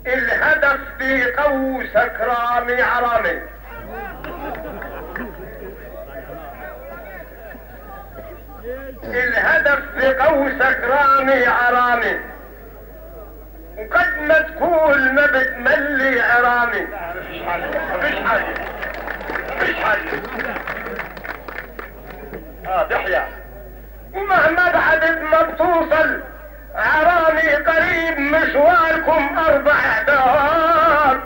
الهدف في قوسك رامي عرامي. الهدف في قوسك رامي عرامي، وقد ما تكون ما بتملي عرامي. مفيش حاجة مفيش حاجة. تحيا. ومهما بعد ما بتوصل عرامي قريب مشواركم 4 دار.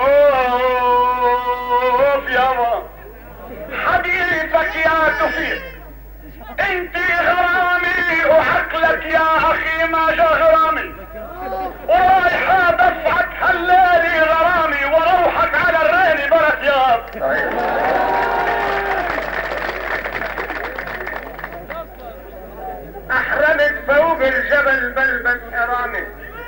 اوف يابا حبيبك يا توفيق، انت غرامي وعقلك يا اخي ما جا غرامي، ورايحة دفعك هالليلي غرامي، وروحك على الريل برك ياب. احرمت فوق الجبل بلبس حرامي،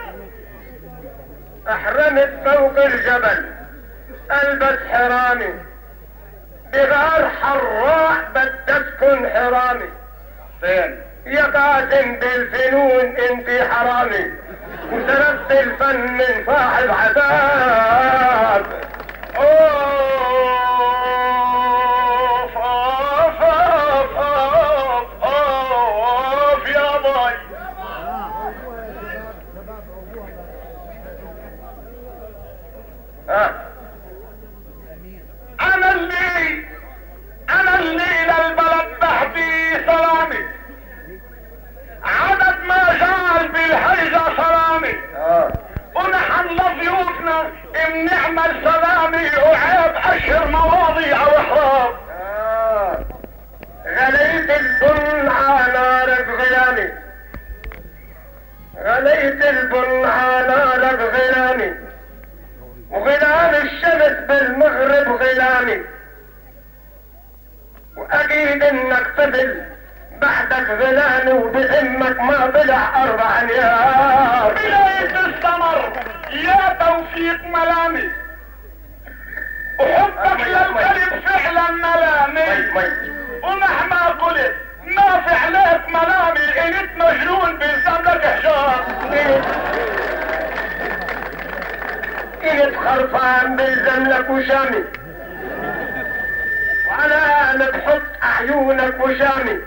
احرمت فوق الجبل البس حرامي، بغار حراء بدتكن حرامي. فين يا قاسم بالفنون انت حرامي، وسرقت الفن من صاحب عذاب. اوف اوف اوف اوف اوف يا باي. انا اللي للبلد بهدي سلامي، عدد ما جعل بالحيزة سلامي، ونحن لضيوفنا بنعمل سلامي، وعيب اشهر مواضيع واحراب. غليت البن على نار غلامي، غليت البن على نار غلامي، وغلام الشمس بالمغرب غلامي، واكيد انك طفل بعدك غلامي، وبهمك ما طلع 4 ايام. بلاية السمر يا توفيق ملامي، وحبك للقلب فعلا ملامي، ومهما قلت ما في عليك ملامي، انت مجنون بلسانك حجار. انت خرفان بلزملك وشامي، وانا بحط عيونك وشامي،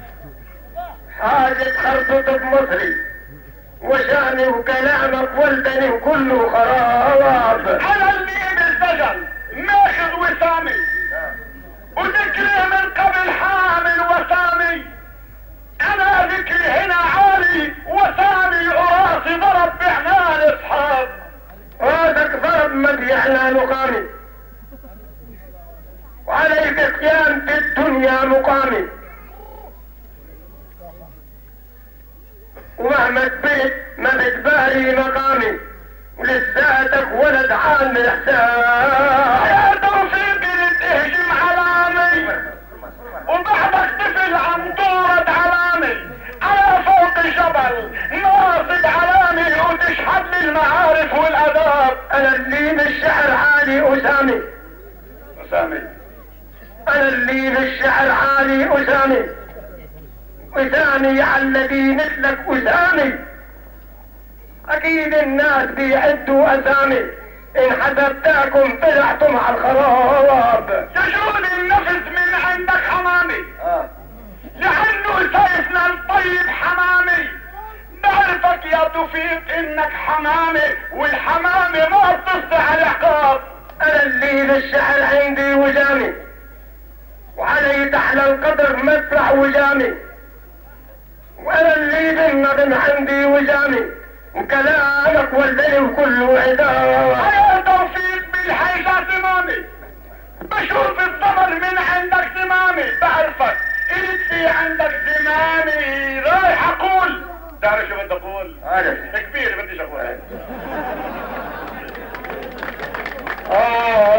حاجة خرطط بمصري وشامي، وكلامك ولدني وكله خراب. انا اللي بالزجل ماخذ وسامي، وذكري من قبل حامل وسامي، انا ذكري هنا عالي وسامي، وراسي ضرب بعنان اصحاب. راسك ضرب ما بيعنان وقامي، وعليك قيام في الدنيا مقامي، ومهما كبرت ما بتبالي مقامي، ولساتك ولد عامل حساب. يا توفيق تهجم علامي، وبعدك طفل عم تورد علامي، على فوق جبل ناصب علامي، وتشحد لي المعارف والاداب. انا اللي بالشعر عالي اسامي، انا اللي بالشعر عالي اسامي، اسامي على الذي مثلك اسامي، اكيد الناس بيعدوا اسامي، ان حسبتاكم طلعتم على الخراب. تجود النفس من عندك حمامي، لانه سيفنا الطيب حمامي، بعرفك يا توفيق انك حمامي، والحمامي ما بتصدع العقاب. انا اللي بالشعر عندي وجامي، وعلي تحلى القدر مسرح وجامي، وانا اللي بالنظم عندي وجامي، وكلامك ولدني وكله عداوة. يا توفيق بالحيشة زمامي، بشوف الثمر من عندك زمامي، بعرفك قلت في عندك زمامي، رايح اقول. تعرف شو بدي اقول؟ كبير بديش اقول.